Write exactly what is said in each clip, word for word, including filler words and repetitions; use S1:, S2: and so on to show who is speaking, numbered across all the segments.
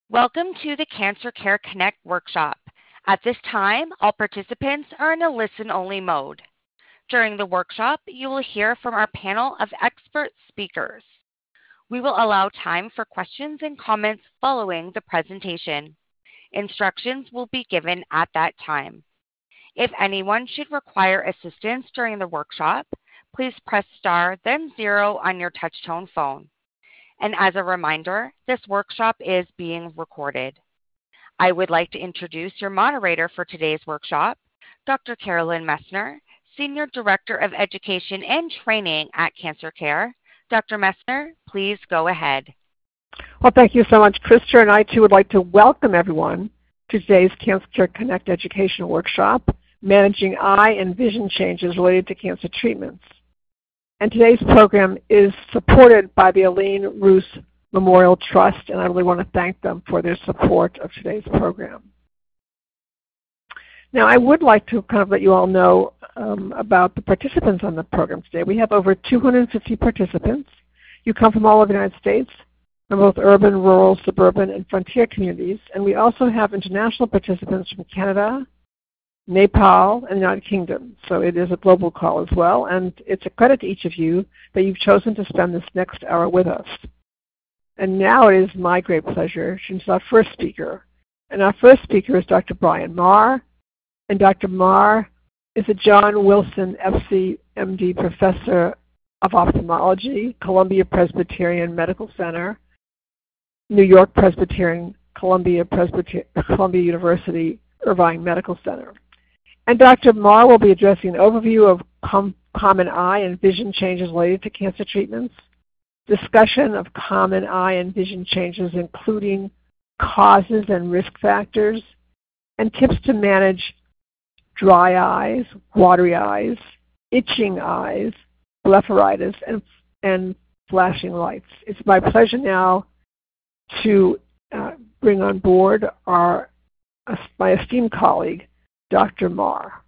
S1: Welcome to the Cancer Care Connect workshop. At this time, all participants are in a listen-only mode. During the workshop, you will hear from our panel of expert speakers. We will allow time for questions and comments following the presentation. Instructions will be given at that time. If anyone should require assistance during the workshop, please press star, then zero on your touch-tone phone. And as a reminder, this workshop is being recorded. I would like to introduce your moderator for today's workshop, Doctor Carolyn Messner, Senior Director of Education and Training at Cancer Care. Doctor Messner, please go ahead.
S2: Well, thank you so much, Krista, and I too would like to welcome everyone to today's Cancer Care Connect educational workshop, Managing Eye and Vision Changes Related to Cancer Treatments. And today's program is supported by the Elaine Roos Memorial Trust, and I really want to thank them for their support of today's program. Now, I would like to kind of let you all know um, about the participants on the program today. We have over two hundred fifty participants. You come from all over the United States, from both urban, rural, suburban, and frontier communities. And we also have international participants from Canada, Nepal, and the United Kingdom. So it is a global call as well, and it's a credit to each of you that you've chosen to spend this next hour with us. And now it is my great pleasure to introduce our first speaker. And our first speaker is Doctor Brian Marr. And Doctor Marr is a John Wilson F C M D Professor of Ophthalmology, Columbia Presbyterian Medical Center, New York Presbyterian, Columbia, Presbyter- Columbia University, Irvine Medical Center. And Doctor Marr will be addressing an overview of com- common eye and vision changes related to cancer treatments, discussion of common eye and vision changes including causes and risk factors, and tips to manage dry eyes, watery eyes, itching eyes, blepharitis, and, and flashing lights. It's my pleasure now to uh, bring on board our uh, my esteemed colleague, Doctor Marr.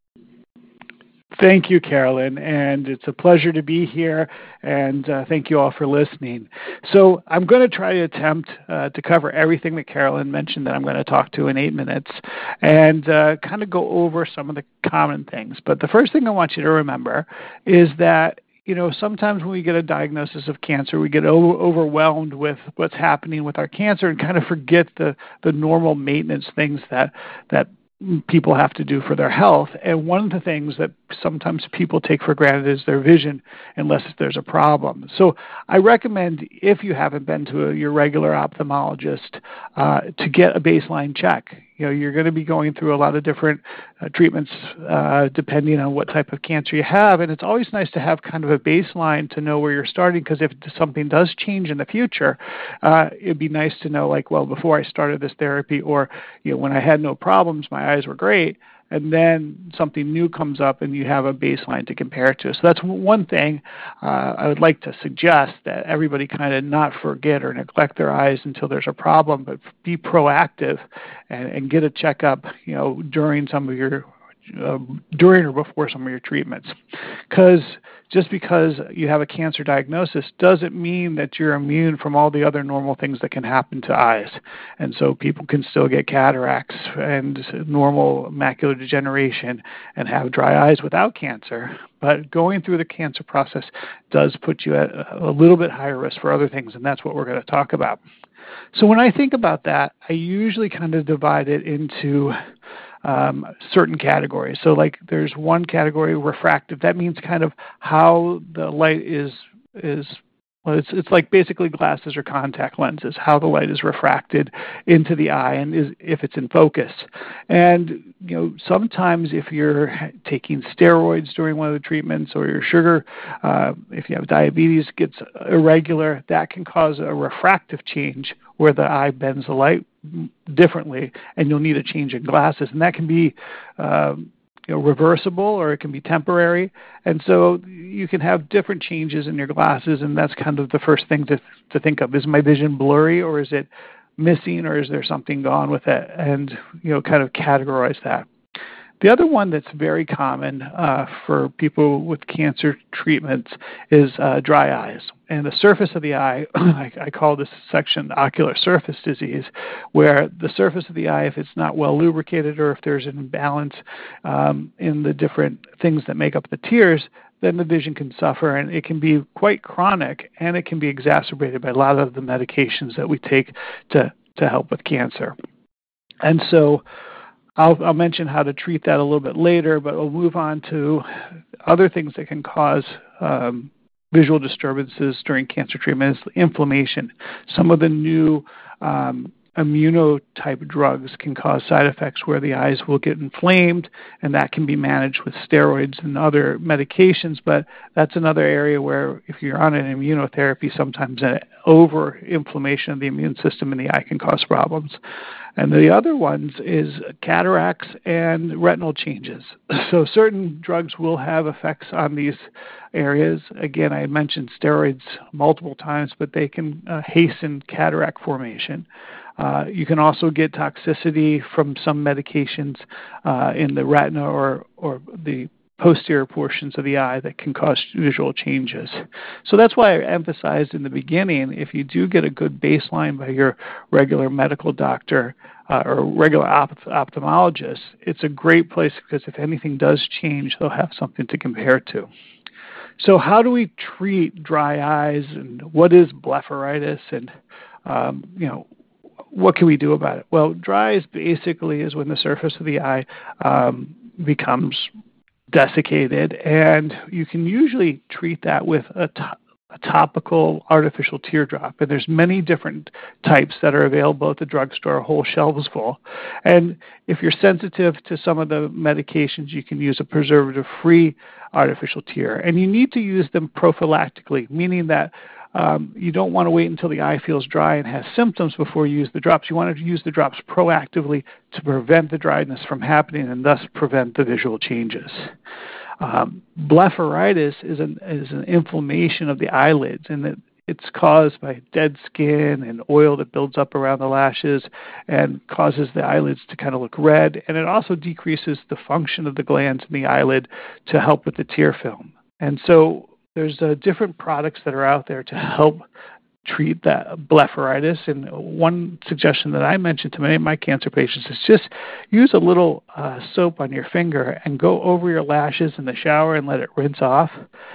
S3: Thank you, Carolyn, and it's a pleasure to be here, and uh, thank you all for listening. So I'm going to try to attempt uh, to cover everything that Carolyn mentioned that I'm going to talk to in eight minutes and uh, kind of go over some of the common things. But the first thing I want you to remember is that you know, sometimes when we get a diagnosis of cancer, we get over, overwhelmed with what's happening with our cancer and kind of forget the, the normal maintenance things that that people have to do for their health. And one of the things that sometimes people take for granted is their vision unless there's a problem. So I recommend, if you haven't been to a, your regular ophthalmologist, uh, to get a baseline check. You know, you're going to be going through a lot of different uh, treatments uh, depending on what type of cancer you have, and it's always nice to have kind of a baseline to know where you're starting, because if something does change in the future, uh, it'd be nice to know, like, well, before I started this therapy, or you know, when I had no problems, my eyes were great, and then something new comes up and you have a baseline to compare it to. So that's one thing uh, I would like to suggest, that everybody kind of not forget or neglect their eyes until there's a problem, but be proactive and, and get a checkup, you know, during some of your Uh, during or before some of your treatments. Because just because you have a cancer diagnosis doesn't mean that you're immune from all the other normal things that can happen to eyes. And so people can still get cataracts and normal macular degeneration and have dry eyes without cancer. But going through the cancer process does put you at a little bit higher risk for other things, and that's what we're going to talk about. So when I think about that, I usually kind of divide it into Um, certain categories. So like there's one category, refractive. That means kind of how the light is, is well, it's, it's like basically glasses or contact lenses, how the light is refracted into the eye and is, if it's in focus. And, you know, sometimes if you're taking steroids during one of the treatments, or your sugar, uh, if you have diabetes, gets irregular, that can cause a refractive change where the eye bends the light differently, and you'll need a change in glasses. And that can be um, you know, reversible, or it can be temporary. And so you can have different changes in your glasses, and that's kind of the first thing to to think of. Is my vision blurry, or is it missing, or is there something gone with it? And, you know, kind of categorize that. The other one that's very common uh, for people with cancer treatments is uh, dry eyes. And the surface of the eye, I, I call this section ocular surface disease, where the surface of the eye, if it's not well lubricated or if there's an imbalance um, in the different things that make up the tears, then the vision can suffer, and it can be quite chronic, and it can be exacerbated by a lot of the medications that we take to, to help with cancer. And so I'll, I'll mention how to treat that a little bit later, but we'll move on to other things that can cause um, visual disturbances during cancer treatment is inflammation. Some of the new um, immunotype drugs can cause side effects where the eyes will get inflamed, and that can be managed with steroids and other medications, but that's another area where if you're on an immunotherapy, sometimes an over-inflammation of the immune system in the eye can cause problems. And the other ones is cataracts and retinal changes. So certain drugs will have effects on these areas. Again, I mentioned steroids multiple times, but they can uh, hasten cataract formation. Uh, you can also get toxicity from some medications uh, in the retina or, or the posterior portions of the eye that can cause visual changes. So that's why I emphasized in the beginning, if you do get a good baseline by your regular medical doctor uh, or regular op- ophthalmologist, it's a great place because if anything does change, they'll have something to compare to. So how do we treat dry eyes, and what is blepharitis, and um, you know, what can we do about it? Well, dry eyes basically is when the surface of the eye um, becomes desiccated, and you can usually treat that with a, to- a topical artificial teardrop. And there's many different types that are available at the drugstore, whole shelves full. And if you're sensitive to some of the medications, you can use a preservative-free artificial tear. And you need to use them prophylactically, meaning that Um, you don't want to wait until the eye feels dry and has symptoms before you use the drops. You want to use the drops proactively to prevent the dryness from happening and thus prevent the visual changes. Um, blepharitis is an, is an inflammation of the eyelids, and it, it's caused by dead skin and oil that builds up around the lashes and causes the eyelids to kind of look red. And it also decreases the function of the glands in the eyelid to help with the tear film. And so there's uh, different products that are out there to help treat that blepharitis. And one suggestion that I mentioned to many of my cancer patients is just use a little uh, soap on your finger and go over your lashes in the shower and let it rinse off.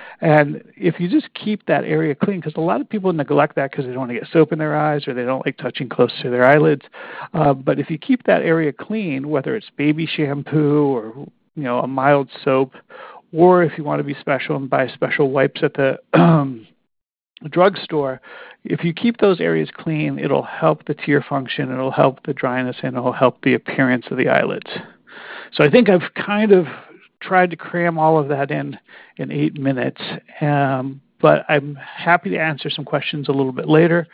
S3: And if you just keep that area clean, because a lot of people neglect that because they don't want to get soap in their eyes or they don't like touching close to their eyelids. Uh, but if you keep that area clean, whether it's baby shampoo or you know a mild soap, or if you want to be special and buy special wipes at the um, drugstore, if you keep those areas clean, it'll help the tear function, it'll help the dryness, and it'll help the appearance of the eyelids. So I think I've kind of tried to cram all of that in in eight minutes, um, but I'm happy to answer some questions a little bit later,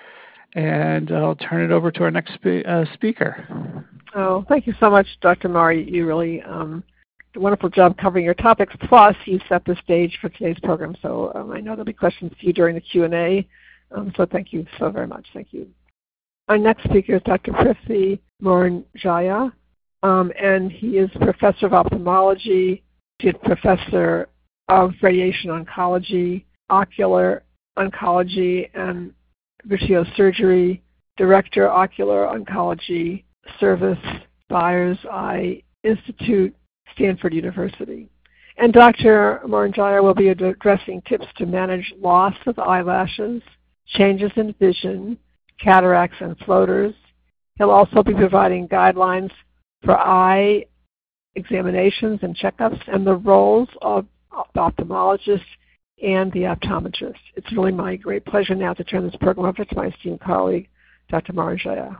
S3: and I'll turn it over to our next spe- uh, speaker.
S2: Oh, thank you so much, Doctor Mari. You really um, did a wonderful job covering your topics. Plus, you set the stage for today's program, so um, I know there'll be questions for you during the Q and A. Um, so thank you so very much. Thank you. Our next speaker is Doctor Prithvi Moranjaya, um, and he is Professor of Ophthalmology, he's Professor of Radiation Oncology, Ocular Oncology, and Vitreosurgery, Director, Ocular Oncology Service, Byers Eye Institute, Stanford University. And Doctor Moranjaya will be addressing tips to manage loss of eyelashes, changes in vision, cataracts, and floaters. He'll also be providing guidelines for eye examinations and checkups and the roles of the ophthalmologist and the optometrist. It's really my great pleasure now to turn this program over to my esteemed colleague, Doctor Moranjaya.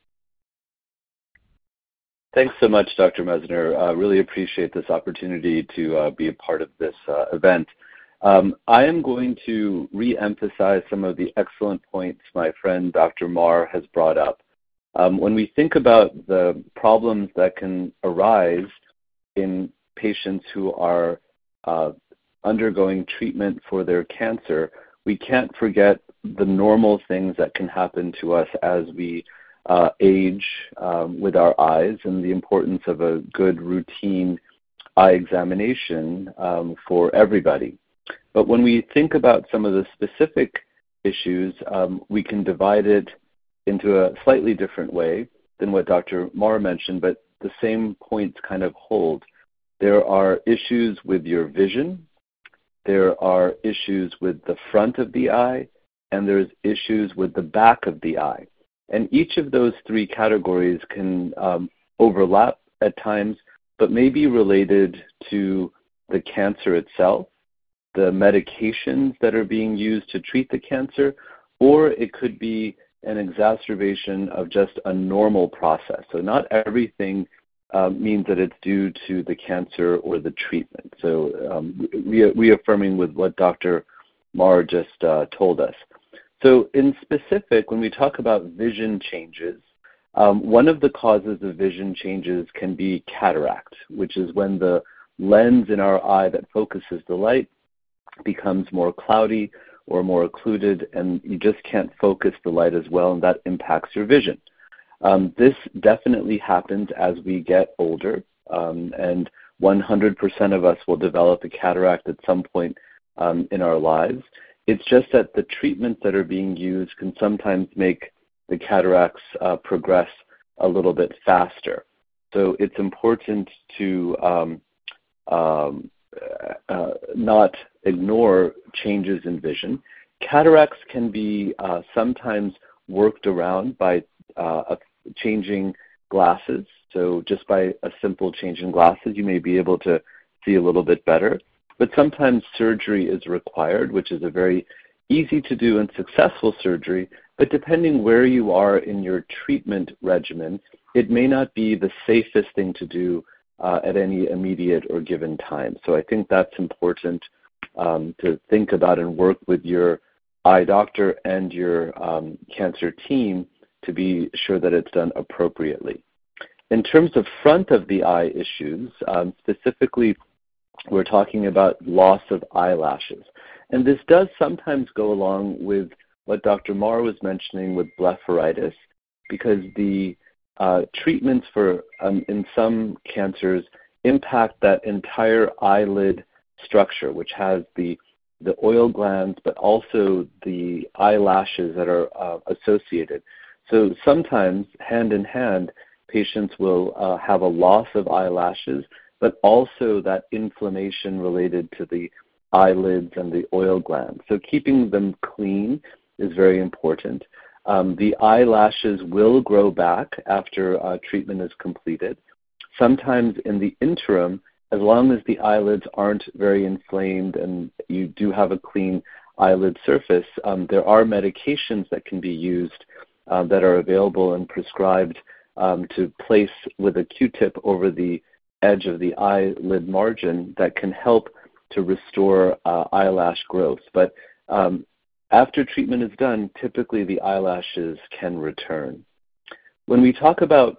S4: Thanks so much, Doctor Messner. I uh, really appreciate this opportunity to uh, be a part of this uh, event. Um, I am going to re-emphasize some of the excellent points my friend Doctor Mar has brought up. Um, when we think about the problems that can arise in patients who are uh, undergoing treatment for their cancer, we can't forget the normal things that can happen to us as we uh, age um, with our eyes, and the importance of a good routine eye examination um, for everybody. But when we think about some of the specific issues, um, we can divide it into a slightly different way than what Doctor Marr mentioned, but the same points kind of hold. There are issues with your vision, there are issues with the front of the eye, and there's issues with the back of the eye. And each of those three categories can um, overlap at times, but may be related to the cancer itself, the medications that are being used to treat the cancer, or it could be an exacerbation of just a normal process. So not everything uh, means that it's due to the cancer or the treatment. So um, re- reaffirming with what Doctor Marr just uh, told us. So in specific, when we talk about vision changes, um, one of the causes of vision changes can be cataract, which is when the lens in our eye that focuses the light becomes more cloudy or more occluded, and you just can't focus the light as well, and that impacts your vision. Um, this definitely happens as we get older, um, and one hundred percent of us will develop a cataract at some point um, in our lives. It's just that the treatments that are being used can sometimes make the cataracts uh, progress a little bit faster. So it's important to um, um, uh, not ignore changes in vision. Cataracts can be uh, sometimes worked around by uh, changing glasses. So just by a simple change in glasses, you may be able to see a little bit better. But sometimes surgery is required, which is a very easy to do and successful surgery. But depending where you are in your treatment regimen, it may not be the safest thing to do uh, at any immediate or given time. So I think that's important um, to think about and work with your eye doctor and your um, cancer team to be sure that it's done appropriately. In terms of front of the eye issues, um, specifically we're talking about loss of eyelashes. And this does sometimes go along with what Doctor Marr was mentioning with blepharitis, because the uh, treatments for um, in some cancers impact that entire eyelid structure, which has the the oil glands, but also the eyelashes that are uh, associated. So sometimes, hand in hand, patients will uh, have a loss of eyelashes, but also that inflammation related to the eyelids and the oil glands. So keeping them clean is very important. Um, the eyelashes will grow back after uh, treatment is completed. Sometimes in the interim, as long as the eyelids aren't very inflamed and you do have a clean eyelid surface, um, there are medications that can be used uh, that are available and prescribed um, to place with a Q-tip over the edge of the eyelid margin that can help to restore uh, eyelash growth. But um, after treatment is done, typically the eyelashes can return. When we talk about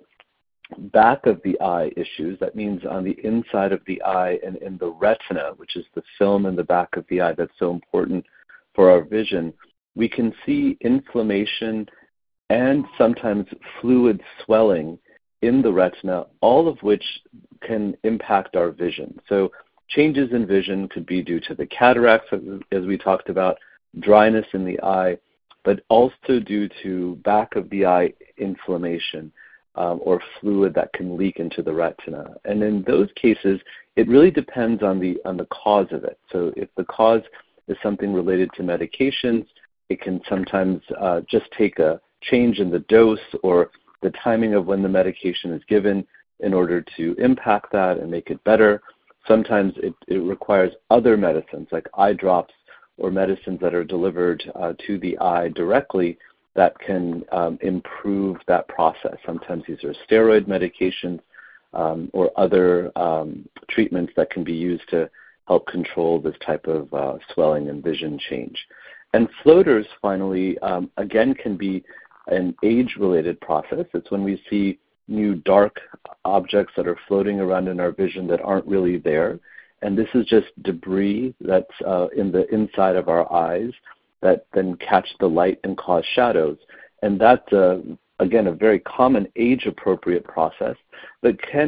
S4: back of the eye issues, that means on the inside of the eye and in the retina, which is the film in the back of the eye that's so important for our vision, we can see inflammation and sometimes fluid swelling in the retina, all of which can impact our vision. So changes in vision could be due to the cataracts, as we talked about, dryness in the eye, but also due to back of the eye inflammation um, or fluid that can leak into the retina. And in those cases, it really depends on the on the cause of it. So if the cause is something related to medications, it can sometimes uh, just take a change in the dose or the timing of when the medication is given in order to impact that and make it better. Sometimes it, it requires other medicines like eye drops or medicines that are delivered uh, to the eye directly that can um, improve that process. Sometimes these are steroid medications um, or other um, treatments that can be used to help control this type of uh, swelling and vision change. And floaters, finally, um, again, can be an age-related process. It's when we see new dark objects that are floating around in our vision that aren't really there. And this is just debris that's uh, in the inside of our eyes that then catch the light and cause shadows. And that's, uh, again, a very common age-appropriate process that can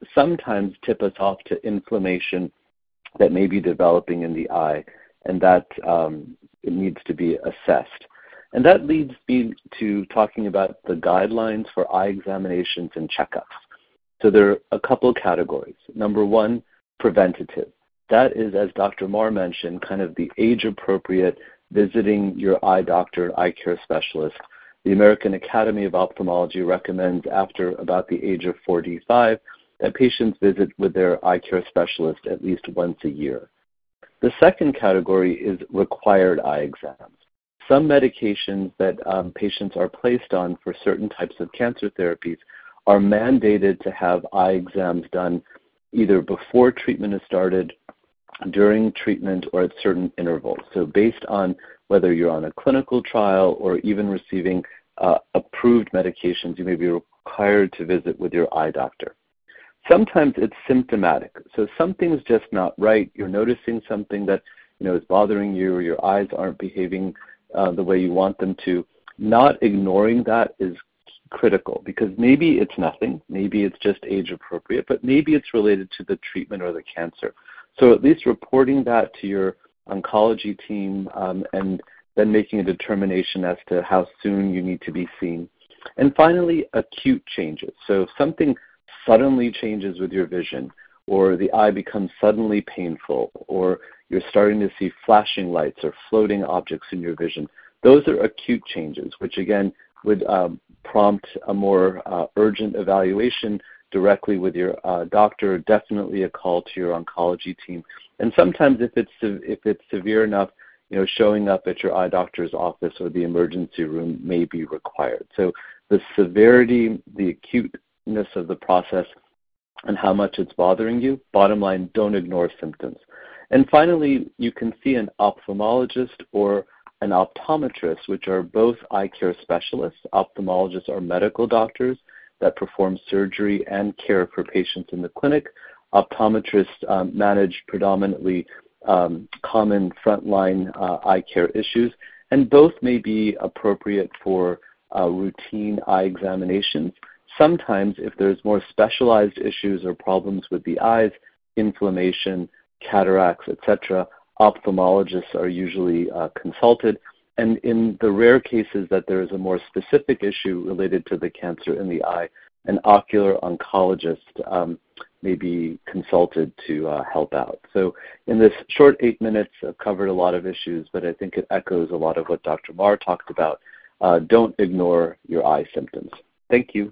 S4: sometimes tip us off to inflammation that may be developing in the eye, and that um, it needs to be assessed. And that leads me to talking about the guidelines for eye examinations and checkups. So there are a couple of categories. Number one, preventative. That is, as Doctor Marr mentioned, kind of the age-appropriate visiting your eye doctor, eye care specialist. The American Academy of Ophthalmology recommends after about the age of forty-five that patients visit with their eye care specialist at least once a year. The second category is required eye exams. Some medications that um, patients are placed on for certain types of cancer therapies are mandated to have eye exams done either before treatment is started, during treatment, or at certain intervals. So based on whether you're on a clinical trial or even receiving uh, approved medications, you may be required to visit with your eye doctor. Sometimes it's symptomatic. So something's just not right. You're noticing something that you know is bothering you, or your eyes aren't behaving uh, the way you want them to. Not ignoring that is critical, because maybe it's nothing, maybe it's just age appropriate, but maybe it's related to the treatment or the cancer. So at least reporting that to your oncology team um, and then making a determination as to how soon you need to be seen. And finally, acute changes. So if something suddenly changes with your vision, or the eye becomes suddenly painful, or you're starting to see flashing lights or floating objects in your vision, those are acute changes, which again would um, prompt a more uh, urgent evaluation directly with your uh, doctor, definitely a call to your oncology team. And sometimes if it's if it's severe enough, you know, showing up at your eye doctor's office or the emergency room may be required. So the severity, the acuteness of the process, and how much it's bothering you, bottom line, don't ignore symptoms. And finally, you can see an ophthalmologist or an optometrist, which are both eye care specialists. Ophthalmologists are medical doctors that perform surgery and care for patients in the clinic. Optometrists um, manage predominantly um, common frontline uh, eye care issues, and both may be appropriate for uh, routine eye examinations. Sometimes, if there's more specialized issues or problems with the eyes, inflammation, cataracts, et cetera, ophthalmologists are usually uh, consulted. And in the rare cases that there is a more specific issue related to the cancer in the eye, an ocular oncologist um, may be consulted to uh, help out. So in this short eight minutes, I've covered a lot of issues, but I think it echoes a lot of what Doctor Marr talked about. Uh, don't ignore your eye symptoms. Thank you.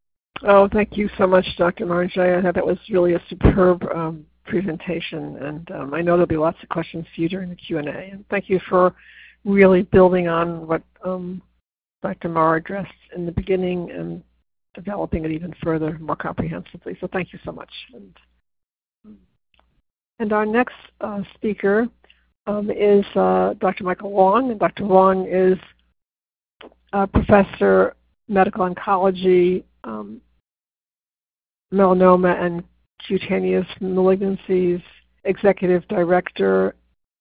S2: Oh, thank you so much, Doctor Marjay. I thought that was really a superb um, presentation, and um, I know there'll be lots of questions for you during the Q and A. And thank you for really building on what um, Doctor Marr addressed in the beginning and developing it even further, more comprehensively. So thank you so much. And, and our next uh, speaker um, is uh, Doctor Michael Wong, and Doctor Wong is a professor of medical oncology, um, melanoma and cutaneous malignancies, executive director,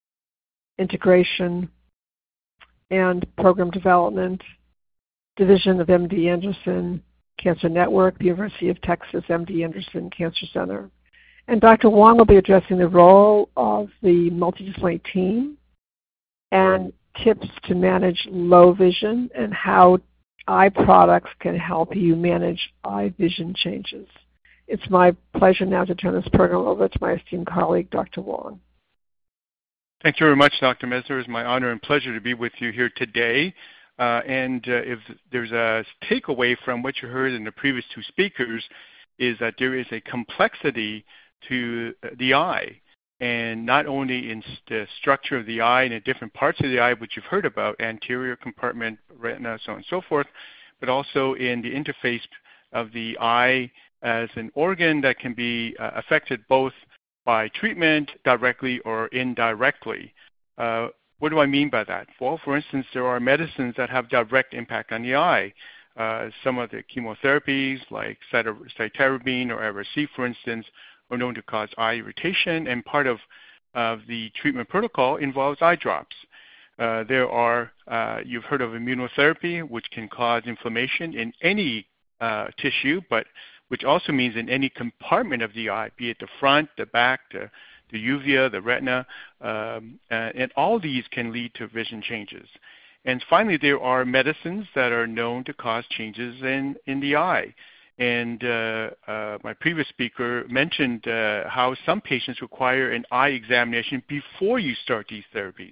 S2: integration and program development, division of M D Anderson Cancer Network, the University of Texas M D Anderson Cancer Center. And Doctor Wong will be addressing the role of the multidisciplinary team and tips to manage low vision and how eye products can help you manage eye vision changes. It's my pleasure now to turn this program over to my esteemed colleague, Doctor Wong.
S5: Thank you very much, Doctor Messner. It's my honor and pleasure to be with you here today. Uh, and uh, if there's a takeaway from what you heard in the previous two speakers, is that there is a complexity to the eye, and not only in the structure of the eye and the different parts of the eye, which you've heard about, anterior compartment, retina, so on and so forth, but also in the interface of the eye as an organ that can be uh, affected both by treatment directly or indirectly. Uh, what do I mean by that? Well, for instance, there are medicines that have direct impact on the eye. Uh, some of the chemotherapies like cytarabine or Ara-C, for instance, are known to cause eye irritation, and part of, of the treatment protocol involves eye drops. Uh, there are, uh, you've heard of immunotherapy, which can cause inflammation in any uh, tissue, but which also means in any compartment of the eye, be it the front, the back, the, the uvea, the retina, um, uh, and all these can lead to vision changes. And finally, there are medicines that are known to cause changes in, in the eye. And uh, uh, my previous speaker mentioned uh, how some patients require an eye examination before you start these therapies.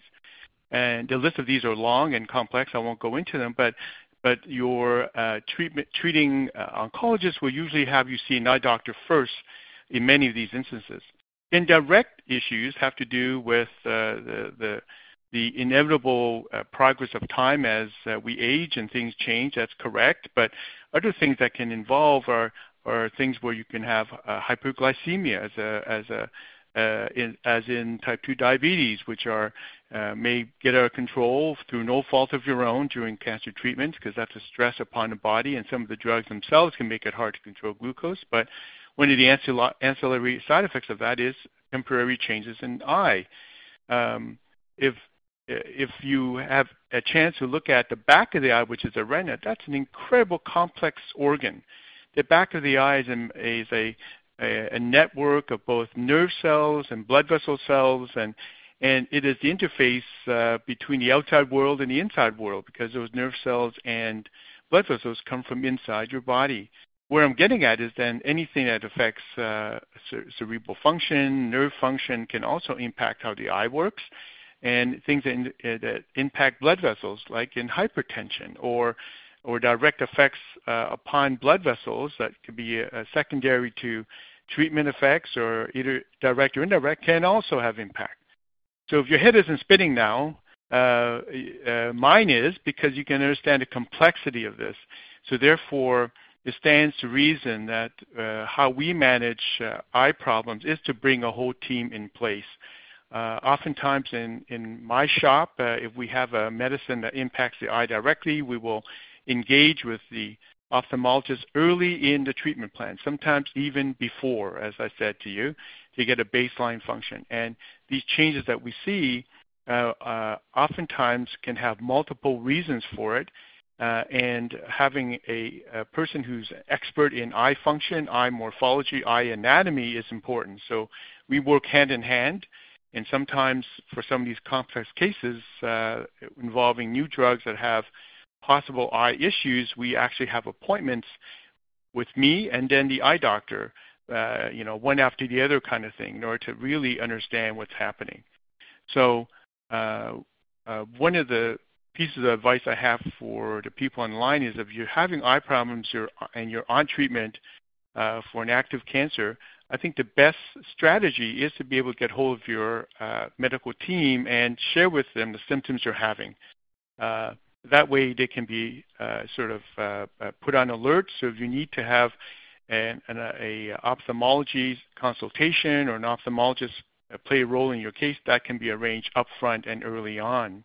S5: And the list of these are long and complex. I won't go into them, but but your uh, treatment, treating uh, oncologist will usually have you see an eye doctor first in many of these instances. Indirect issues have to do with uh, the, the, the inevitable uh, progress of time as uh, we age and things change. That's correct. But other things that can involve are, are things where you can have uh, hyperglycemia as a, as a Uh, in, as in type two diabetes, which are uh, may get out of control through no fault of your own during cancer treatment, because that's a stress upon the body, and some of the drugs themselves can make it hard to control glucose. But one of the ancillary side effects of that is temporary changes in eye. Um, if if you have a chance to look at the back of the eye, which is a retina, that's an incredible complex organ. The back of the eye is a, is a A, a network of both nerve cells and blood vessel cells, and and it is the interface uh, between the outside world and the inside world, because those nerve cells and blood vessels come from inside your body. Where I'm getting at is then anything that affects uh, cer- cerebral function, nerve function, can also impact how the eye works, and things that, in, uh, that impact blood vessels, like in hypertension, or or direct effects uh, upon blood vessels that could be uh, secondary to treatment effects, or either direct or indirect, can also have impact. So if your head isn't spinning now, uh, uh, mine is, because you can understand the complexity of this. So therefore, it stands to reason that uh, how we manage uh, eye problems is to bring a whole team in place. Uh, oftentimes in, in my shop, uh, if we have a medicine that impacts the eye directly, we will engage with the ophthalmologist early in the treatment plan, sometimes even before, as I said to you, to get a baseline function. And these changes that we see uh, uh, oftentimes can have multiple reasons for it, uh, and having a, a person who's an expert in eye function, eye morphology, eye anatomy is important. So we work hand in hand, and sometimes for some of these complex cases uh, involving new drugs that have possible eye issues, we actually have appointments with me and then the eye doctor, uh, you know, one after the other kind of thing, in order to really understand what's happening. So uh, uh, one of the pieces of advice I have for the people online is, if you're having eye problems you're, and you're on treatment uh, for an active cancer, I think the best strategy is to be able to get hold of your uh, medical team and share with them the symptoms you're having. Uh, That way they can be uh, sort of uh, uh, put on alert. So if you need to have an, an a ophthalmology consultation, or an ophthalmologist uh, play a role in your case, that can be arranged upfront and early on.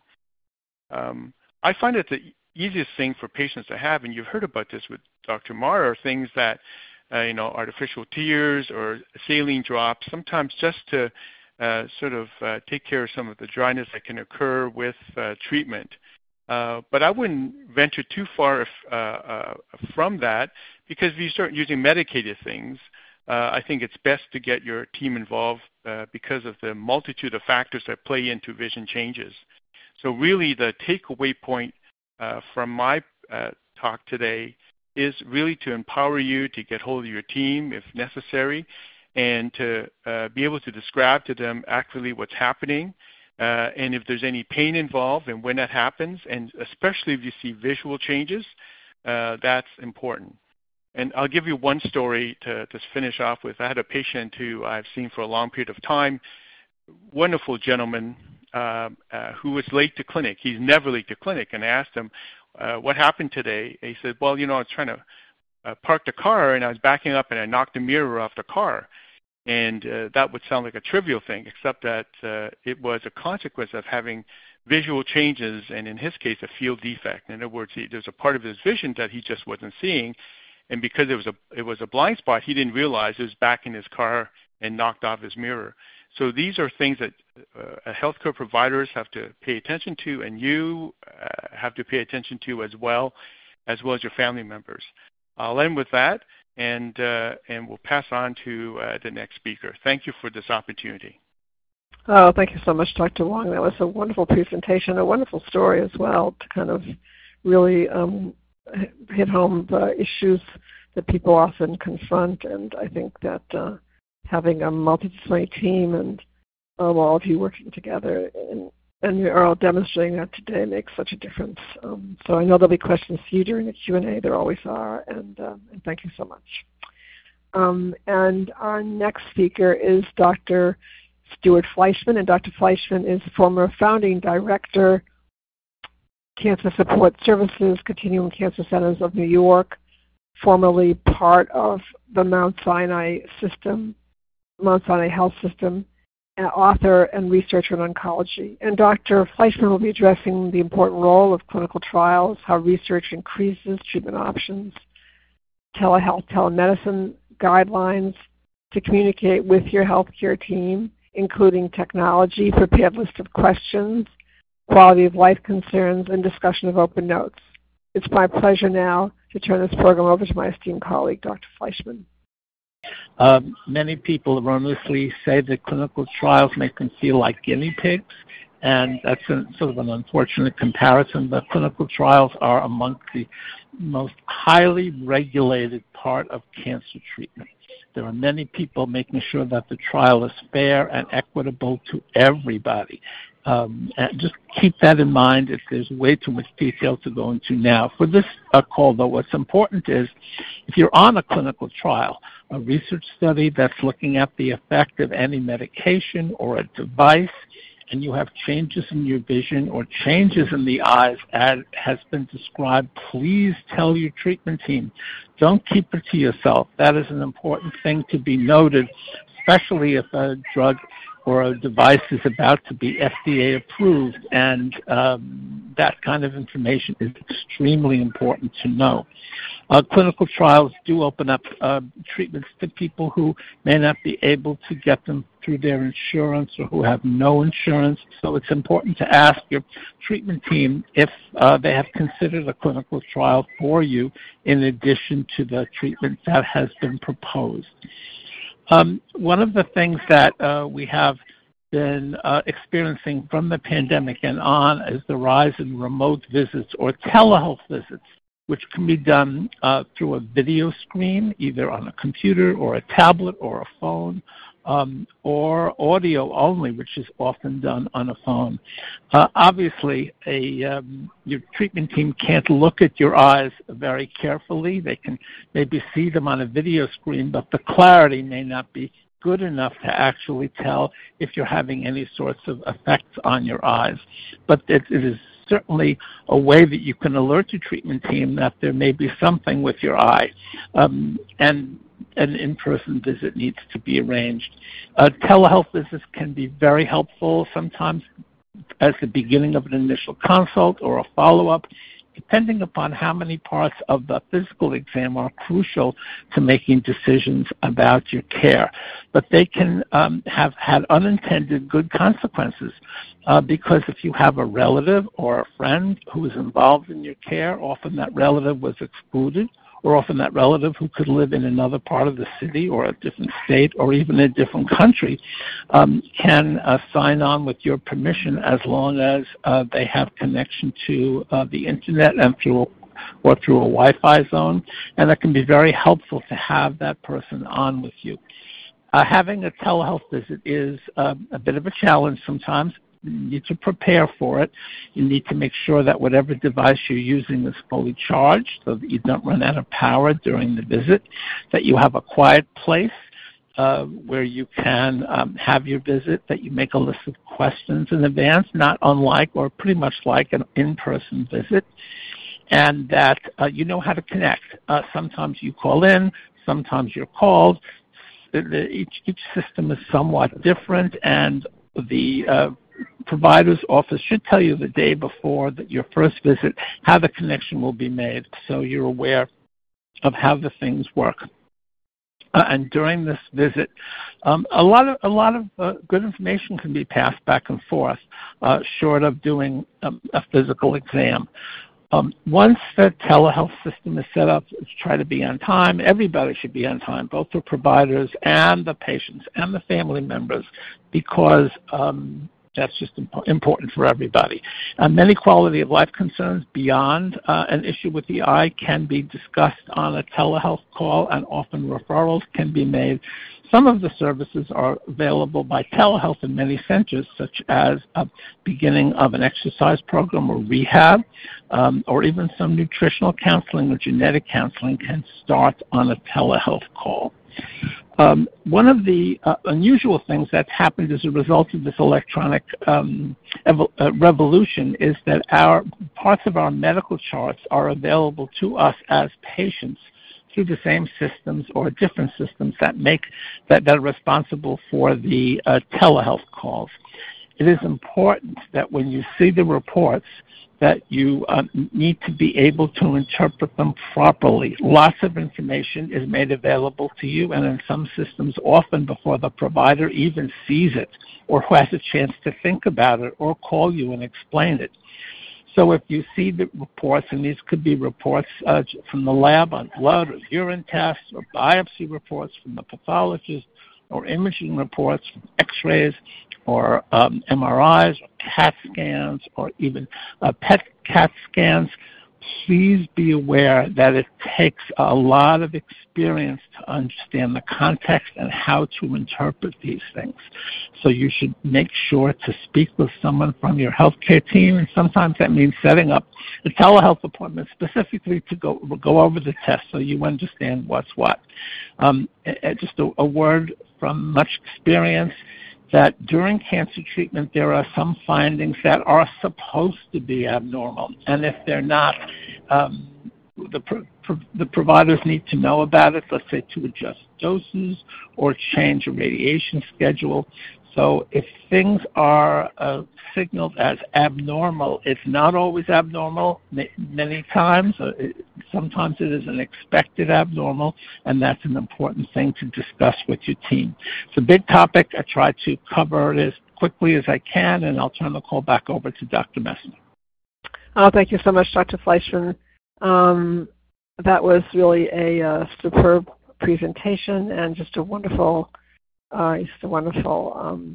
S5: Um, I find that the easiest thing for patients to have, and you've heard about this with Doctor Marr, are things that, uh, you know, artificial tears or saline drops, sometimes just to uh, sort of uh, take care of some of the dryness that can occur with uh, treatment. Uh, but I wouldn't venture too far if, uh, uh, from that, because if you start using medicated things, uh, I think it's best to get your team involved uh, because of the multitude of factors that play into vision changes. So really the takeaway point uh, from my uh, talk today is really to empower you to get hold of your team if necessary, and to uh, be able to describe to them accurately what's happening, Uh, and if there's any pain involved and when that happens, and especially if you see visual changes, uh, that's important. And I'll give you one story to, to finish off with. I had a patient who I've seen for a long period of time, wonderful gentleman uh, uh, who was late to clinic. He's never late to clinic. And I asked him, uh, what happened today? And he said, well, you know, I was trying to uh, park the car, and I was backing up, and I knocked the mirror off the car. And uh, that would sound like a trivial thing, except that uh, it was a consequence of having visual changes, and in his case, a field defect. In other words, he, there's a part of his vision that he just wasn't seeing, and because it was a it was a blind spot, he didn't realize it was back in his car and knocked off his mirror. So these are things that uh, healthcare providers have to pay attention to, and you uh, have to pay attention to as well, as well as your family members. I'll end with that. and uh, and we'll pass on to uh, the next speaker. Thank you for this opportunity.
S2: Oh, thank you so much, Doctor Wong. That was a wonderful presentation, a wonderful story as well, to kind of really um, hit home the issues that people often confront. And I think that uh, having a multidisciplinary team and um, all of you working together, and, and you're all demonstrating that today, makes such a difference. Um, so I know there'll be questions to you during the Q and A. There always are, and, uh, and thank you so much. Um, and our next speaker is Doctor Stuart Fleischman, and Doctor Fleischman is former founding director, Cancer Support Services, Continuum Cancer Centers of New York, formerly part of the Mount Sinai system, Mount Sinai Health System, an author and researcher in oncology. And Doctor Fleischman will be addressing the important role of clinical trials, how research increases treatment options, telehealth, telemedicine guidelines to communicate with your healthcare team, including technology, prepared list of questions, quality of life concerns, and discussion of open notes. It's my pleasure now to turn this program over to my esteemed colleague, Doctor Fleischman.
S6: Um, many people erroneously say that clinical trials make them feel like guinea pigs, and that's a, sort of an unfortunate comparison, but clinical trials are amongst the most highly regulated part of cancer treatment. There are many people making sure that the trial is fair and equitable to everybody. Um, and just keep that in mind if there's way too much detail to go into now. For this uh, call, though, what's important is if you're on a clinical trial, a research study that's looking at the effect of any medication or a device, and you have changes in your vision or changes in the eyes as has been described, please tell your treatment team. Don't keep it to yourself. That is an important thing to be noted, especially if a drug or a device is about to be F D A approved, and um, that kind of information is extremely important to know. Uh, clinical trials do open up uh, treatments to people who may not be able to get them through their insurance or who have no insurance, so it's important to ask your treatment team if uh, they have considered a clinical trial for you in addition to the treatment that has been proposed. Um, one of the things that uh, we have been uh, experiencing from the pandemic and on is the rise in remote visits or telehealth visits, which can be done uh, through a video screen, either on a computer or a tablet or a phone, um, or audio only, which is often done on a phone. Uh, obviously, a, um, your treatment team can't look at your eyes very carefully. They can maybe see them on a video screen, but the clarity may not be good enough to actually tell if you're having any sorts of effects on your eyes. But it, it is certainly a way that you can alert your treatment team that there may be something with your eye. Um, and an in-person visit needs to be arranged. Uh, telehealth visits can be very helpful, sometimes as the beginning of an initial consult or a follow-up, depending upon how many parts of the physical exam are crucial to making decisions about your care. But they can um, have had unintended good consequences uh, because if you have a relative or a friend who is involved in your care, often that relative was excluded, or often that relative who could live in another part of the city or a different state or even a different country um, can uh, sign on with your permission as long as uh, they have connection to uh, the internet and through or through a Wi-Fi zone, and that can be very helpful to have that person on with you. Uh, having a telehealth visit is uh, a bit of a challenge sometimes. You need to prepare for it. You need to make sure that whatever device you're using is fully charged so that you don't run out of power during the visit, that you have a quiet place uh, where you can um, have your visit, that you make a list of questions in advance, not unlike or pretty much like an in-person visit, and that uh, you know how to connect. Uh, sometimes you call in, sometimes you're called. The, the, each, each system is somewhat different, and the uh, provider's office should tell you the day before that your first visit how the connection will be made, so you're aware of how the things work. Uh, and during this visit, um, a lot of a lot of uh, good information can be passed back and forth, uh, short of doing um, a physical exam. Um, once the telehealth system is set up, let's try to be on time. Everybody should be on time, both the providers and the patients and the family members, because um, that's just imp- important for everybody. Uh, many quality of life concerns beyond uh, an issue with the eye can be discussed on a telehealth call, and often referrals can be made. Some of the services are available by telehealth in many centers, such as a beginning of an exercise program or rehab, um, or even some nutritional counseling or genetic counseling can start on a telehealth call. Um, one of the uh, unusual things that's happened as a result of this electronic um, ev- uh, revolution is that our parts of our medical charts are available to us as patients through the same systems or different systems that make that, that are responsible for the uh, telehealth calls. It is important that when you see the reports, that you uh, need to be able to interpret them properly. Lots of information is made available to you, and in some systems, often before the provider even sees it or who has a chance to think about it or call you and explain it. So if you see the reports, and these could be reports uh, from the lab on blood or urine tests or biopsy reports from the pathologist or imaging reports from x-rays or um, M R Is or CAT scans or even uh, P E T CAT scans, please be aware that it takes a lot of experience to understand the context and how to interpret these things. So you should make sure to speak with someone from your healthcare team, and sometimes that means setting up a telehealth appointment specifically to go go over the test so you understand what's what. Um, just a, a word from much experience, that during cancer treatment there are some findings that are supposed to be abnormal, and if they're not, um, the, pro- pro- the providers need to know about it, let's say to adjust doses or change a radiation schedule. So if things are uh, signaled as abnormal, it's not always abnormal many times. Uh, it, sometimes it is an expected abnormal, and that's an important thing to discuss with your team. It's a big topic. I try to cover it as quickly as I can, and I'll turn the call back over to Doctor Messner.
S2: Oh, thank you so much, Doctor Fleischman. Um, that was really a uh, superb presentation and just a wonderful Uh, it's a wonderful um,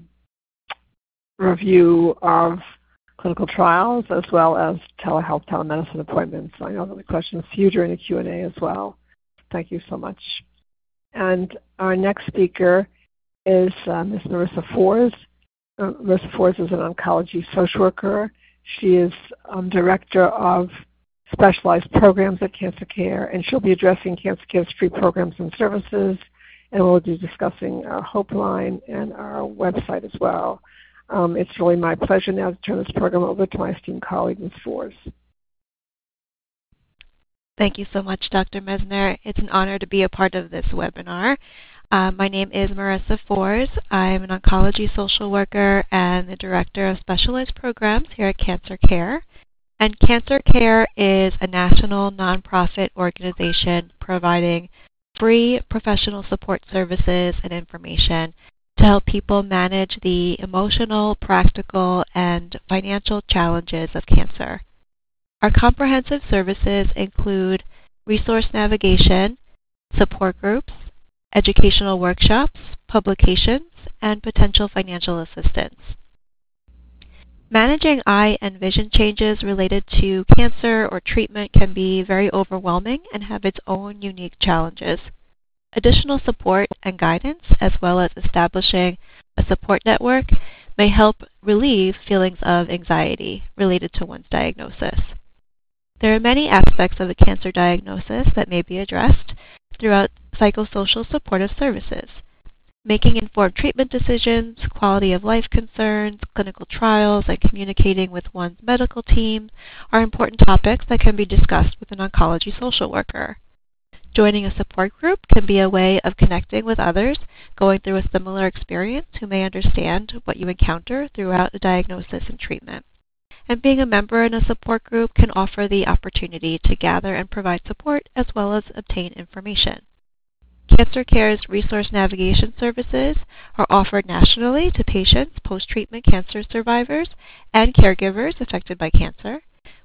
S2: review of clinical trials as well as telehealth, telemedicine appointments. I know there were questions for you during the Q and A as well. Thank you so much. And our next speaker is uh, Miz Marissa Fors. Uh, Marissa Fors is an oncology social worker. She is um, director of specialized programs at Cancer Care, and she'll be addressing Cancer Care's free programs and services, and we'll be discussing our Hope Line and our website as well. Um, it's really my pleasure now to turn this program over to my esteemed colleague, Miz Fors.
S7: Thank you so much, Doctor Messner. It's an honor to be a part of this webinar. Uh, my name is Marissa Fors. I'm an oncology social worker and the Director of Specialized Programs here at Cancer Care. And Cancer Care is a national nonprofit organization providing free professional support services and information to help people manage the emotional, practical, and financial challenges of cancer. Our comprehensive services include resource navigation, support groups, educational workshops, publications, and potential financial assistance. Managing eye and vision changes related to cancer or treatment can be very overwhelming and have its own unique challenges. Additional support and guidance, as well as establishing a support network, may help relieve feelings of anxiety related to one's diagnosis. There are many aspects of a cancer diagnosis that may be addressed throughout psychosocial supportive services. Making informed treatment decisions, quality of life concerns, clinical trials, and communicating with one's medical team are important topics that can be discussed with an oncology social worker. Joining a support group can be a way of connecting with others going through a similar experience who may understand what you encounter throughout a diagnosis and treatment. And being a member in a support group can offer the opportunity to gather and provide support as well as obtain information. Cancer Care's resource navigation services are offered nationally to patients, post-treatment cancer survivors, and caregivers affected by cancer.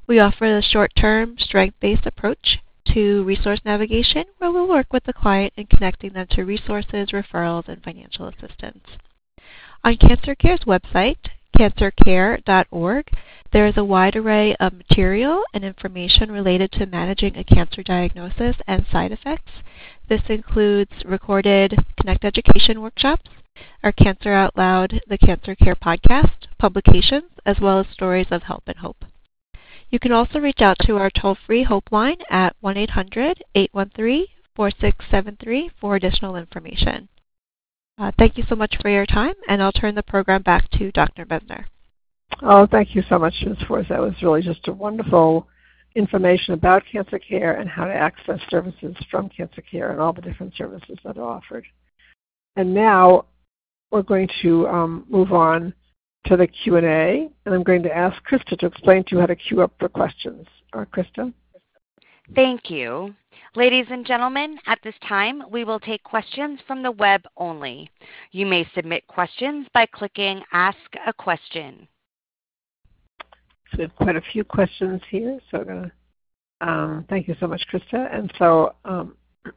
S7: We offer a short-term, strength-based approach to resource navigation, where we'll work with the client in connecting them to resources, referrals, and financial assistance. On Cancer Care's website, cancer care dot org, there is a wide array of material and information related to managing a cancer diagnosis and side effects. This includes recorded Connect education workshops, our Cancer Out Loud, the Cancer Care podcast, publications, as well as stories of help and hope. You can also reach out to our toll-free Hope line at one eight hundred, eight one three, four six seven three for additional information. Uh, thank you so much for your time, and I'll turn the program back to Doctor Messner.
S2: Oh, thank you so much, Miz Forrest. That was really just a wonderful information about cancer care and how to access services from cancer care and all the different services that are offered. And now we're going to um, move on to the Q and A, and I'm going to ask Krista to explain to you how to queue up for questions. All right, Krista?
S1: Thank you. Ladies and gentlemen, at this time, we will take questions from the web only. You may submit questions by clicking Ask a Question.
S2: So we have quite a few questions here, so I'm going to um, thank you so much, Krista. And so, um,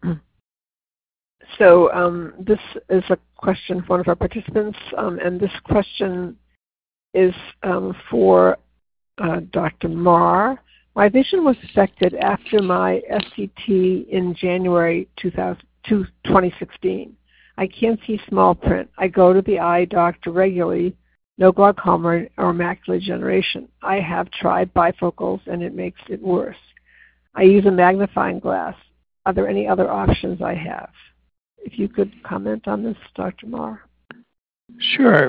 S2: so um, this is a question from one of our participants, um, and this question is um, for uh, Doctor Marr. My vision was affected after my S C T in January twenty sixteen. I can't see small print. I go to the eye doctor regularly, no glaucoma or macular degeneration. I have tried bifocals and it makes it worse. I use a magnifying glass. Are there any other options I have? If you could comment on this, Doctor Marr.
S3: Sure.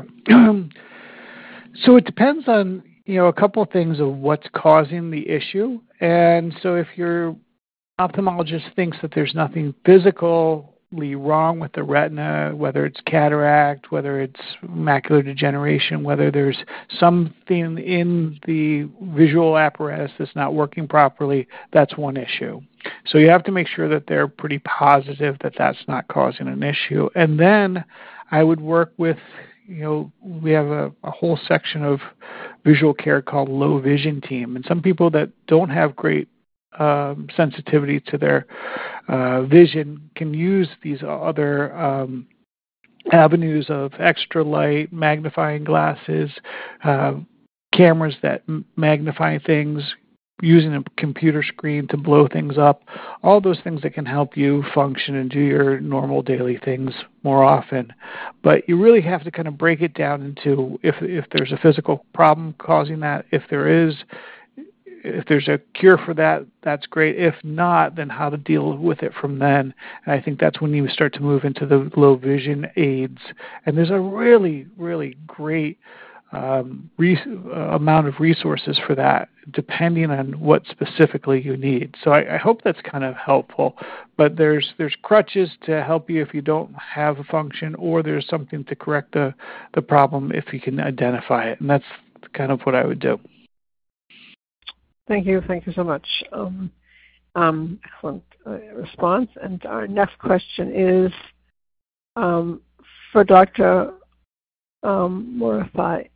S3: So it depends on, you know, a couple of things of what's causing the issue. And so if your ophthalmologist thinks that there's nothing physically wrong with the retina, whether it's cataract, whether it's macular degeneration, whether there's something in the visual apparatus that's not working properly, that's one issue. So you have to make sure that they're pretty positive that that's not causing an issue. And then I would work with, you know, we have a, a whole section of visual care called low vision team. And some people that don't have great um, sensitivity to their uh, vision can use these other um, avenues of extra light, magnifying glasses, uh, cameras that m- magnify things, using a computer screen to blow things up, all those things that can help you function and do your normal daily things more often. But you really have to kind of break it down into if if there's a physical problem causing that. If there is, if there's a cure for that, that's great. If not, then how to deal with it from then. And I think that's when you start to move into the low vision aids. And there's a really, really great Um, re- uh, amount of resources for that, depending on what specifically you need. So I, I hope that's kind of helpful. But there's there's crutches to help you if you don't have a function, or there's something to correct the, the problem if you can identify it. And that's kind of what I would do.
S2: Thank you. Thank you so much. Um, um, excellent uh, response. And our next question is um, for Doctor Um, Morathai.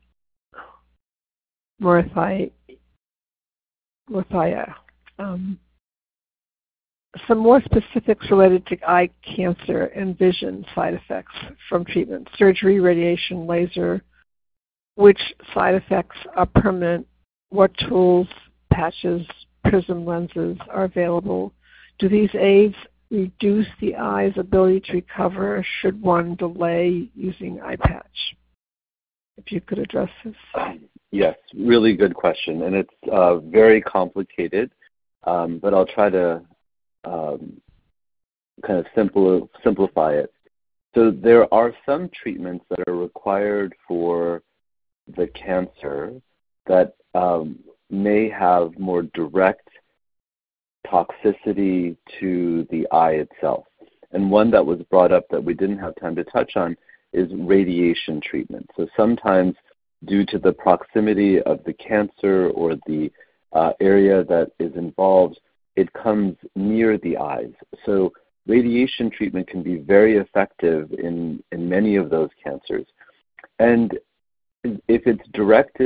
S2: Morathai, Morathia. Um, some more specifics related to eye cancer and vision side effects from treatment: surgery, radiation, laser. Which side effects are permanent? What tools, patches, prism lenses are available? Do these aids reduce the eye's ability to recover? Should one delay using eye patch? If you could address this.
S4: Yes, really good question, and it's uh, very complicated, um, but I'll try to um, kind of simple, simplify it. So there are some treatments that are required for the cancer that um, may have more direct toxicity to the eye itself. And one that was brought up that we didn't have time to touch on is radiation treatment. So sometimes due to the proximity of the cancer or the uh, area that is involved, it comes near the eyes. So radiation treatment can be very effective in, in many of those cancers. And if it's directed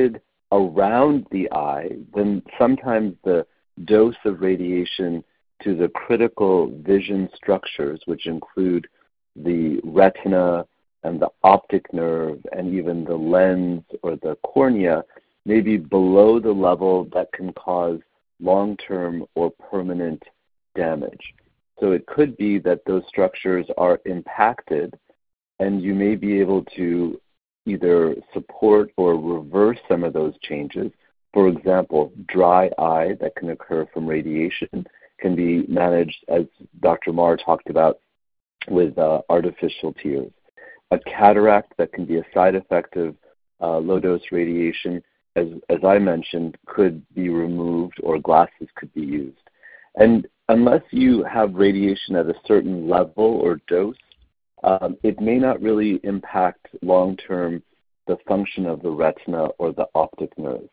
S4: around the eye, then sometimes the dose of radiation to the critical vision structures, which include the retina and the optic nerve and even the lens or the cornea, may be below the level that can cause long-term or permanent damage. So it could be that those structures are impacted, and you may be able to either support or reverse some of those changes. For example, dry eye that can occur from radiation can be managed, as Doctor Marr talked about, with uh, artificial tears. A cataract that can be a side effect of uh, low-dose radiation, as, as I mentioned, could be removed or glasses could be used. And unless you have radiation at a certain level or dose, um, it may not really impact long-term the function of the retina or the optic nerve.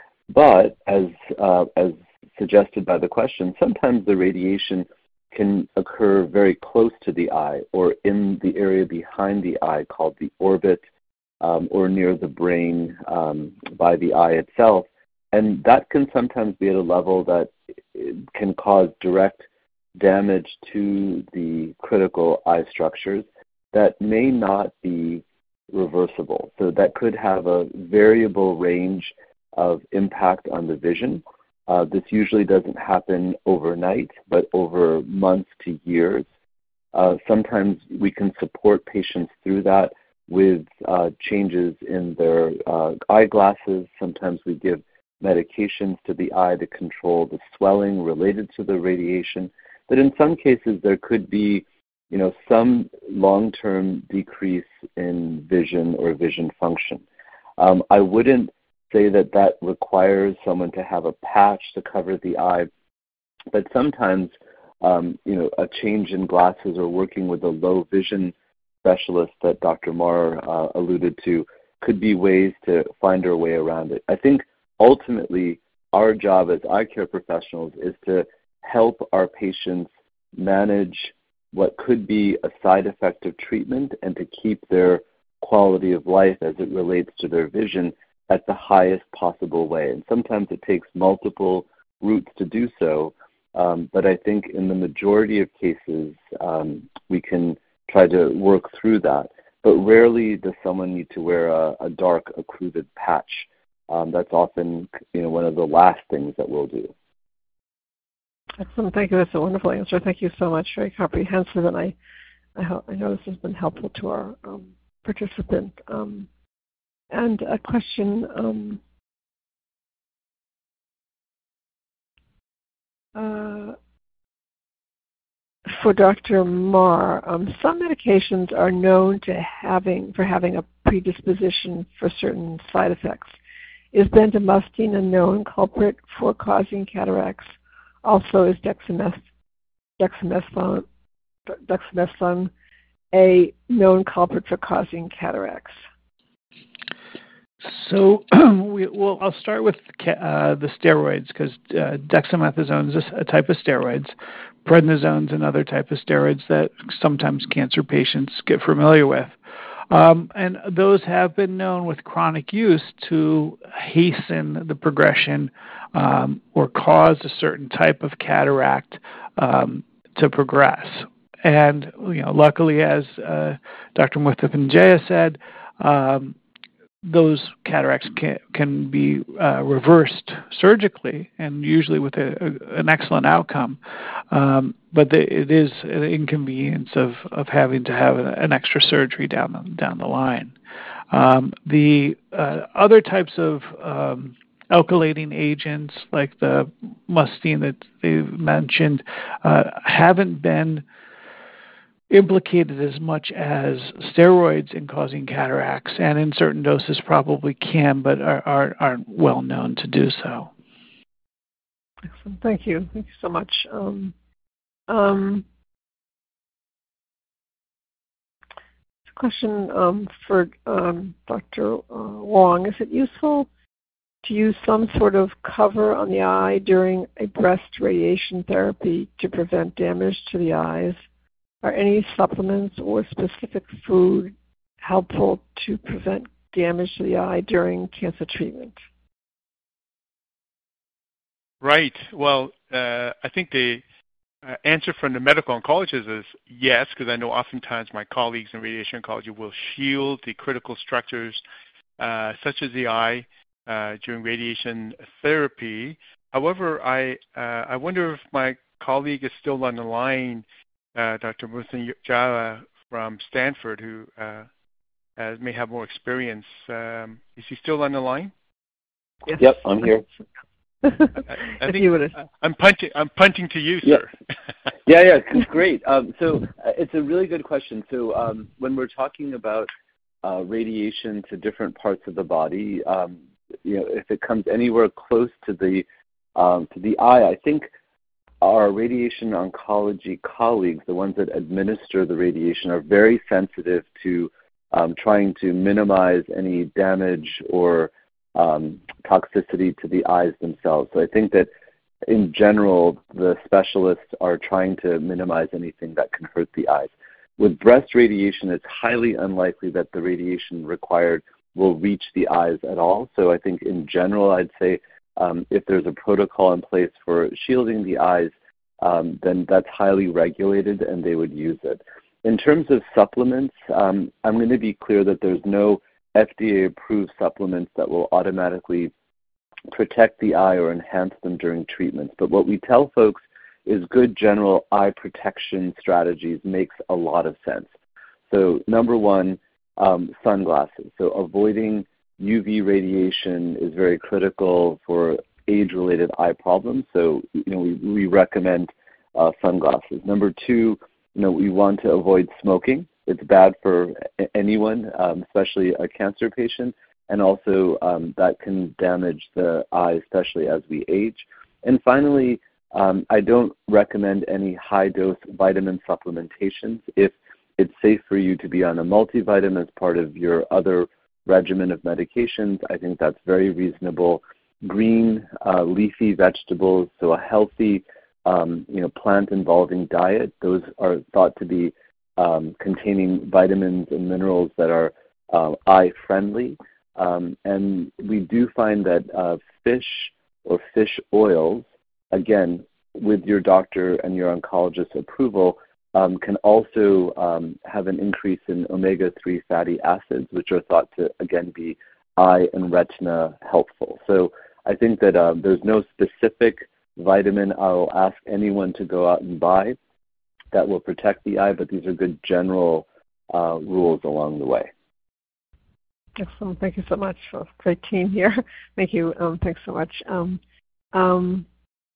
S4: But as, uh, as suggested by the question, sometimes the radiation can occur very close to the eye or in the area behind the eye called the orbit, um, or near the brain um, by the eye itself. And that can sometimes be at a level that can cause direct damage to the critical eye structures that may not be reversible. So that could have a variable range of impact on the vision. Uh, this usually doesn't happen overnight, but over months to years. Uh, sometimes we can support patients through that with uh, changes in their uh, eyeglasses. Sometimes we give medications to the eye to control the swelling related to the radiation. But in some cases, there could be, you know, some long-term decrease in vision or vision function. Um, I wouldn't say that that requires someone to have a patch to cover the eye, but sometimes, um, you know, a change in glasses or working with a low vision specialist that Doctor Marr uh, alluded to could be ways to find our way around it. I think ultimately our job as eye care professionals is to help our patients manage what could be a side effect of treatment and to keep their quality of life as it relates to their vision at the highest possible way. And sometimes it takes multiple routes to do so, um, but I think in the majority of cases, um, we can try to work through that. But rarely does someone need to wear a, a dark occluded patch. Um, that's often, you know, one of the last things that we'll do.
S2: Excellent. Thank you. That's a wonderful answer. Thank you so much. Very comprehensive, and I, I, ho- I know this has been helpful to our um, participant. Um, and a question um, uh, for Doctor Marr. Um, some medications are known to having for having a predisposition for certain side effects. Is bendamustine a known culprit for causing cataracts? Also, is dexameth- dexamethasone, dexamethasone a known culprit for causing cataracts?
S3: So, we, well, I'll start with uh, the steroids because uh, dexamethasone is a type of steroids. Prednisone is another type of steroids that sometimes cancer patients get familiar with. Um, and those have been known with chronic use to hasten the progression um, or cause a certain type of cataract um, to progress. And, you know, luckily, as uh, Doctor Muthupanjaya said, um, those cataracts can, can be uh, reversed surgically and usually with a, a, an excellent outcome. Um, but the, it is an inconvenience of, of having to have an extra surgery down the, down the line. Um, the uh, other types of um, alkylating agents like the mustine that they mentioned uh, haven't been implicated as much as steroids in causing cataracts, and in certain doses probably can, but are, are, aren't well known to do so.
S2: Excellent. Thank you. Thank you so much. Um, um, question um, for um, Doctor Uh, Wong. Is it useful to use some sort of cover on the eye during a breast radiation therapy to prevent damage to the eyes? Are any supplements or specific food helpful to prevent damage to the eye during cancer treatment?
S5: Right. Well, uh, I think the uh, answer from the medical oncologist is yes, because I know oftentimes my colleagues in radiation oncology will shield the critical structures uh, such as the eye uh, during radiation therapy. However, I uh, I wonder if my colleague is still on the line, uh, Doctor Mruthyunjaya from Stanford, who uh, uh, may have more experience. Um, is he still on the line?
S2: Yes.
S4: Yep, I'm here.
S5: I, I think
S2: you
S5: I'm punting. I'm punting to you,
S4: yeah.
S5: sir.
S4: yeah, yeah, great. Um, so uh, it's a really good question. So um, when we're talking about uh, radiation to different parts of the body, um, you know, if it comes anywhere close to the um, to the eye, I think our radiation oncology colleagues, the ones that administer the radiation, are very sensitive to um, trying to minimize any damage or um, toxicity to the eyes themselves. So I think that in general, the specialists are trying to minimize anything that can hurt the eyes. With breast radiation, it's highly unlikely that the radiation required will reach the eyes at all. So I think in general, I'd say um, if there's a protocol in place for shielding the eyes, um, then that's highly regulated and they would use it. In terms of supplements, um, I'm going to be clear that there's no F D A-approved supplements that will automatically protect the eye or enhance them during treatments. But what we tell folks is good general eye protection strategies makes a lot of sense. So number one, um, sunglasses. So avoiding U V radiation is very critical for age-related eye problems. So you know we, we recommend uh, sunglasses. Number two, you know we want to avoid smoking. It's bad for anyone, um, especially a cancer patient, and also um, that can damage the eye, especially as we age. And finally, um, I don't recommend any high-dose vitamin supplementations. If it's safe for you to be on a multivitamin as part of your other regimen of medications, I think that's very reasonable. Green, uh, leafy vegetables, so a healthy, um, you know, plant-involving diet, those are thought to be um, containing vitamins and minerals that are uh, eye-friendly. Um, and we do find that uh, fish or fish oils, again, with your doctor and your oncologist's approval, um, can also um, have an increase in omega three fatty acids, which are thought to, again, be eye and retina helpful. So I think that uh, there's no specific vitamin I'll ask anyone to go out and buy that will protect the eye, but these are good general uh, rules along the way.
S2: Excellent. Thank you so much. For great team here. Thank you. Um, thanks so much. Um, um,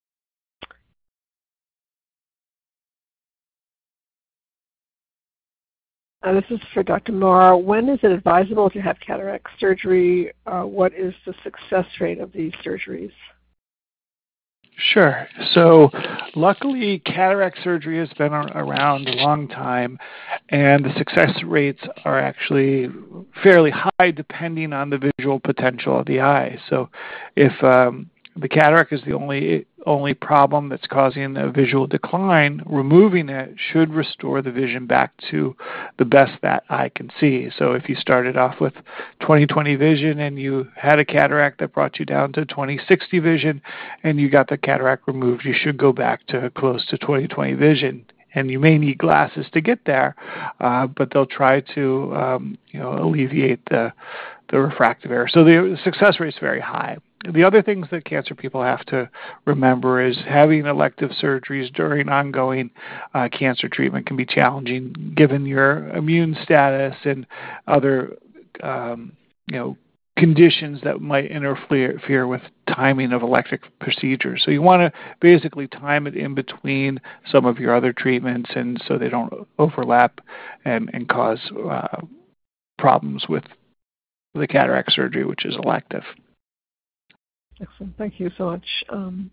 S2: uh, this is for Doctor Marr. When is it advisable to have cataract surgery? Uh, what is the success rate of these surgeries?
S3: Sure. So luckily, cataract surgery has been around a long time, and the success rates are actually fairly high depending on the visual potential of the eye. So if um, the cataract is the only only problem that's causing a visual decline, removing it should restore the vision back to the best that eye can see. So if you started off with twenty twenty vision and you had a cataract that brought you down to twenty sixty vision and you got the cataract removed, you should go back to close to twenty twenty vision. And you may need glasses to get there, uh, but they'll try to um, you know, alleviate the, the refractive error. So the success rate is very high. The other things that cancer people have to remember is having elective surgeries during ongoing uh, cancer treatment can be challenging given your immune status and other um, you know, conditions that might interfere with timing of elective procedures. So you want to basically time it in between some of your other treatments and so they don't overlap and, and cause uh, problems with the cataract surgery, which is elective.
S2: Excellent. Thank you so much. Um,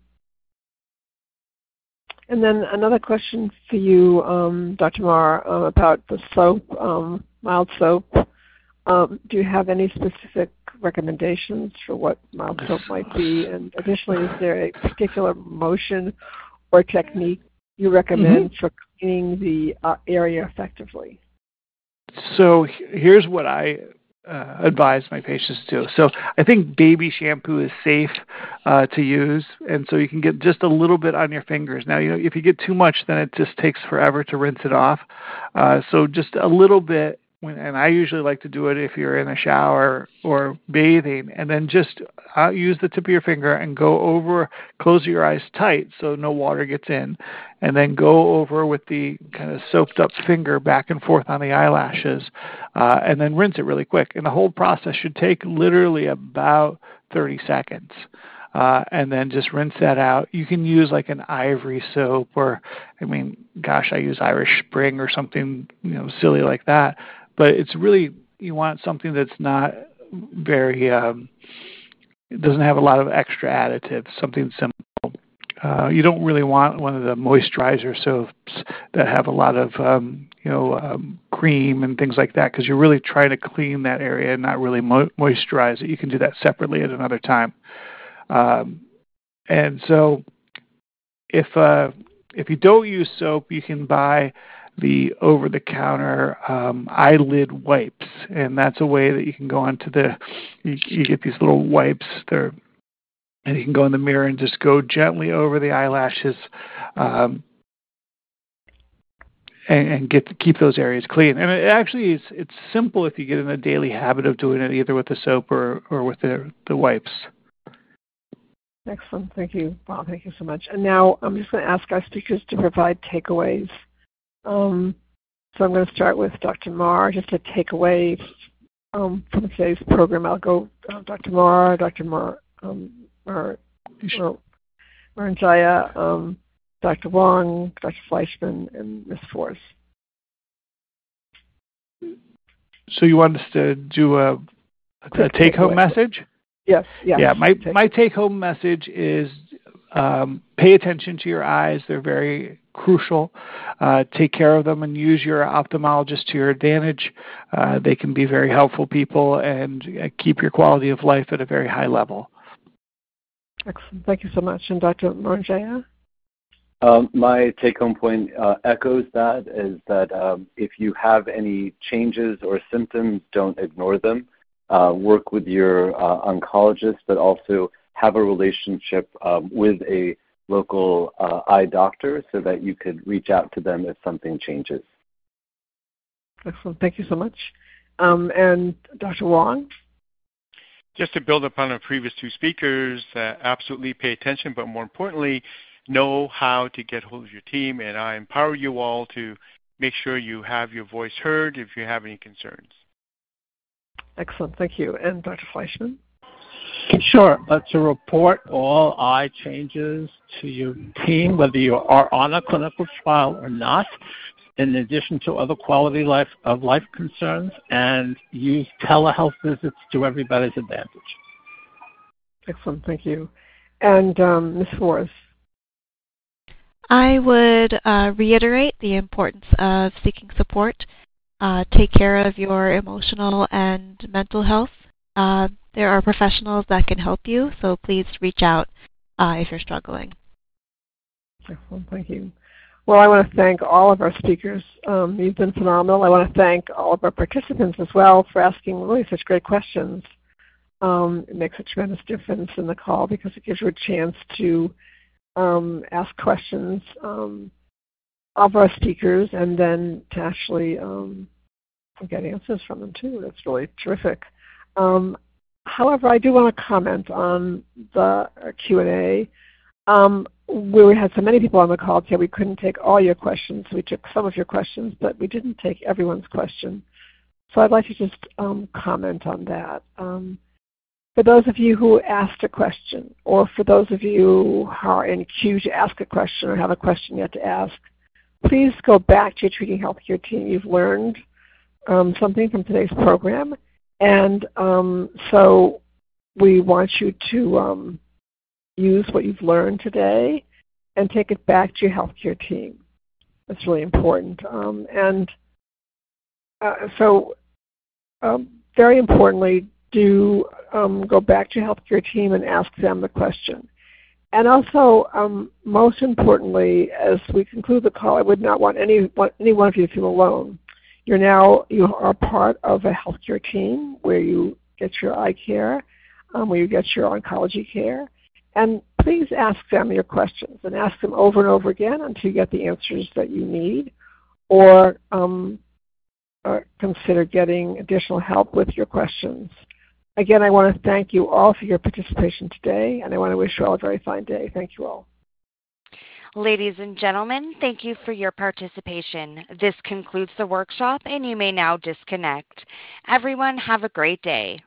S2: and then another question for you, um, Doctor Marr, uh, about the soap, um, mild soap. Um, do you have any specific recommendations for what mild soap might be? And additionally, is there a particular motion or technique you recommend mm-hmm. for cleaning the uh, area effectively?
S3: So here's what I uh, advise my patients to do. So I think baby shampoo is safe uh, to use, and so you can get just a little bit on your fingers. Now, you know, if you get too much, then it just takes forever to rinse it off. Uh, so just a little bit. When, and I usually like to do it if you're in a shower or bathing, and then just uh, use the tip of your finger and go over, close your eyes tight so no water gets in, and then go over with the kind of soaped up finger back and forth on the eyelashes, uh, and then rinse it really quick. And the whole process should take literally about thirty seconds. Uh, and then just rinse that out. You can use like an Ivory soap, or, I mean, gosh, I use Irish Spring or something, you know, silly like that. But it's really, you want something that's not very, um, it doesn't have a lot of extra additives, something simple. Uh, you don't really want one of the moisturizer soaps that have a lot of, um, you know, um, cream and things like that, because you're really trying to clean that area and not really mo- moisturize it. You can do that separately at another time. Um, and so if uh, if you don't use soap, you can buy the over-the-counter um, eyelid wipes, and that's a way that you can go onto the, you, you get these little wipes there, and you can go in the mirror and just go gently over the eyelashes um, and, and get to keep those areas clean. And it actually is, it's simple if you get in a daily habit of doing it either with the soap or, or with the, the wipes.
S2: Excellent. Thank you, Bob. Thank you so much. And now I'm just going to ask our speakers to provide takeaways. Um, so I'm going to start with Doctor Marr, just a takeaway um, from today's program. I'll go uh, Doctor Marr, Doctor Marr, um, Mar, Mar, Mrunjaya, um, Doctor Wong, Doctor Fleischman, and Miz Forrest.
S3: So you want us to do a, a take-home message?
S2: Yes. yes.
S3: Yeah. My
S2: take.
S3: my take-home message is um, pay attention to your eyes. They're very crucial. Uh, take care of them and use your ophthalmologist to your advantage. Uh, they can be very helpful people and uh, keep your quality of life at a very high level.
S2: Excellent. Thank you so much. And Doctor Mrunjaya?
S4: Um, my take-home point uh, echoes that, is that um, if you have any changes or symptoms, don't ignore them. Uh, work with your uh, oncologist, but also have a relationship um, with a local uh, eye doctor so that you could reach out to them if something changes.
S2: Excellent. Thank you so much. Um, and Doctor Wong?
S5: Just to build upon our previous two speakers, uh, absolutely pay attention, but more importantly, know how to get hold of your team, and I empower you all to make sure you have your voice heard if you have any concerns.
S2: Excellent. Thank you. And Doctor Fleischman?
S6: Sure. Uh, to report all eye changes to your team, whether you are on a clinical trial or not, in addition to other quality life of life concerns, and use telehealth visits to everybody's advantage.
S2: Excellent. Thank you. And um, Miz Forrest?
S7: I would uh, reiterate the importance of seeking support. Uh, take care of your emotional and mental health. Uh, there are professionals that can help you, so please reach out uh, if you're struggling.
S2: Excellent. Thank you. Well, I want to thank all of our speakers. Um, you've been phenomenal. I want to thank all of our participants as well for asking really such great questions. Um, it makes a tremendous difference in the call because it gives you a chance to um, ask questions um, of our speakers and then to actually um, get answers from them too. That's really terrific. Um, however, I do want to comment on the Q and A. Um, we had so many people on the call today, we couldn't take all your questions. We took some of your questions, but we didn't take everyone's question. So I'd like to just um, comment on that. Um, for those of you who asked a question, or for those of you who are in queue to ask a question or have a question yet to ask, please go back to your Treating Healthcare team. You've learned um, something from today's program, and um, so we want you to um, use what you've learned today and take it back to your healthcare team. That's really important. Um, and uh, so um, very importantly, do um, go back to your healthcare team and ask them the question. And also, um, most importantly, as we conclude the call, I would not want any, want any one of you to feel alone. You're now, you are part of a healthcare team where you get your eye care, um, where you get your oncology care. And please ask them your questions and ask them over and over again until you get the answers that you need, or, um, or consider getting additional help with your questions. Again, I want to thank you all for your participation today, and I want to wish you all a very fine day. Thank you all.
S1: Ladies and gentlemen, thank you for your participation. This concludes the workshop, and you may now disconnect. Everyone, have a great day.